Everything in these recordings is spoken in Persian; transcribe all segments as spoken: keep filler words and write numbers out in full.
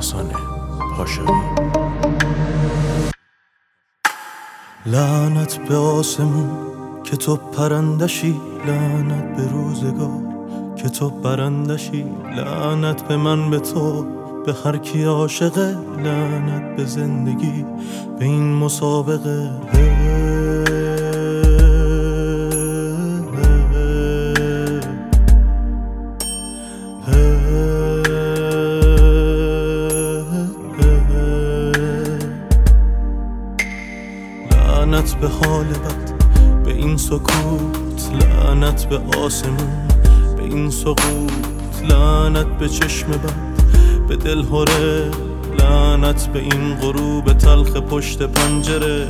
داستان پاشایی. لعنت به آسمون که تو پرندشی، لعنت به روزگار که تو برندشی، لعنت به من، به تو، به هر کی عاشقه، لعنت به زندگی، به این مسابقه. لعنت به حال بد، به این سکوت، لعنت به آسمون، به این سقوط، لعنت به چشم بد، به دل هره، لعنت به این غروب تلخ پشت پنجره.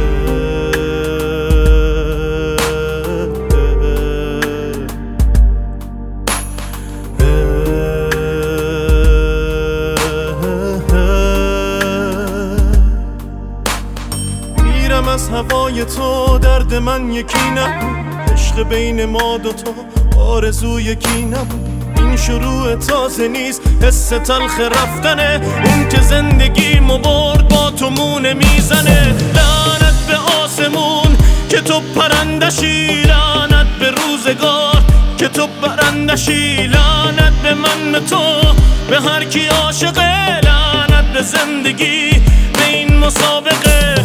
میرم از هوای تو، درد من یکی نبود، عشق بین ما دوتا آرزو یکی نبود. این شروع تازه نیست، حس تلخ رفتنه، اون که زندگیمو برد با تو مونه میزنه. لعنت به آسمون که تو پرندشی، لعنت به روزگار که تو برندشی، لعنت به من، تو، به هر کی عاشقه، لعنت به زندگی، به این مسابقه.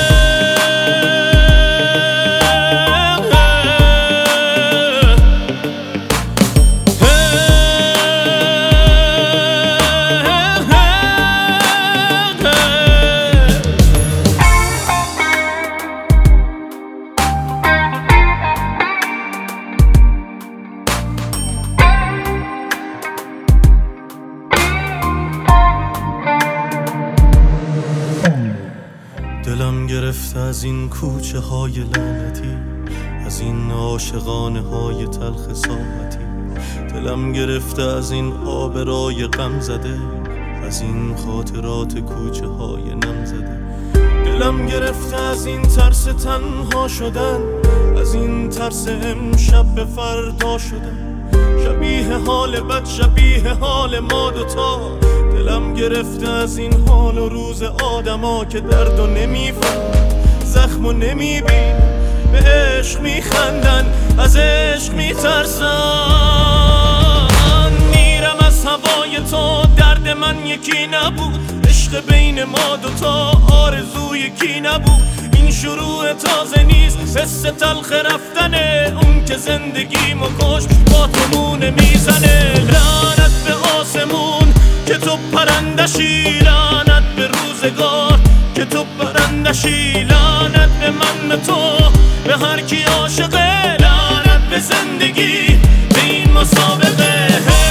دلم گرفته از این کوچه های لعنتی، از این عاشقانه های تلخ ساعتی. دلم گرفته از این آبرای غم زده، از این خاطرات کوچه های نم زده. دلم گرفته از این ترس تنها شدن، از این ترس امشب به فردا شدن. شبیه حال بد، شبیه حال ما دوتا. دلم گرفته از این حال و روز آدما که دردو نمیفهمن، زخمو نمیبین، به عشق میخندن، از عشق میترسن. میرم از هوای تو، درد من یکی نبود، عشق بین ما دوتا آرزو یکی نبود. این شروع تازه نیست، حس تلخ رفتنه، اون که زندگیمو کش با تو مونه میزنه. لعنت به آسمون که تو پرندشی، لعنت به روزگار که تو برندشی، لعنت به من، به تو، به هر کی عاشقه، لعنت به زندگی، به این مسابقه.